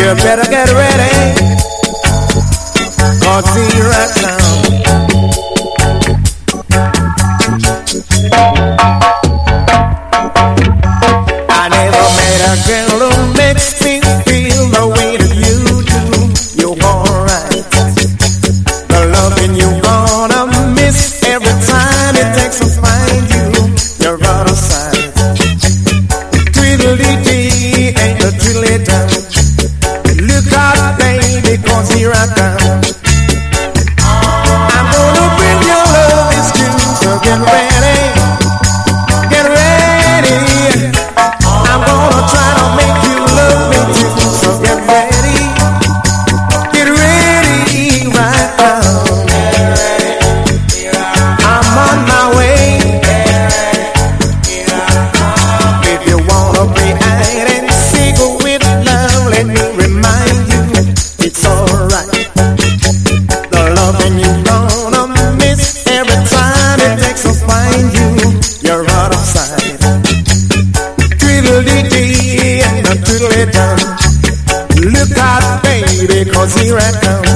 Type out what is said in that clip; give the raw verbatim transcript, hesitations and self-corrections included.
You better get ready, 'cause here I come. I never met a girl who makes me feel the way that you do. You're alright. The loving you gonna miss every time it takes to find you. You're out of sight. Twiddly-dee ain't a twiddly done. Look out, baby, 'cause here I come. I'm gonna bring your love is due, so get ready, get ready. I'm gonna try to make you love me too, so get ready, get ready right now. I'm on my way. If you wanna play hide and seek with love, let me remind you, it's alright. The loving you gonna miss every time it takes to find you. You're out of sight. Twiddly-dee and a twiddly done. Look out, baby, 'cause here I come.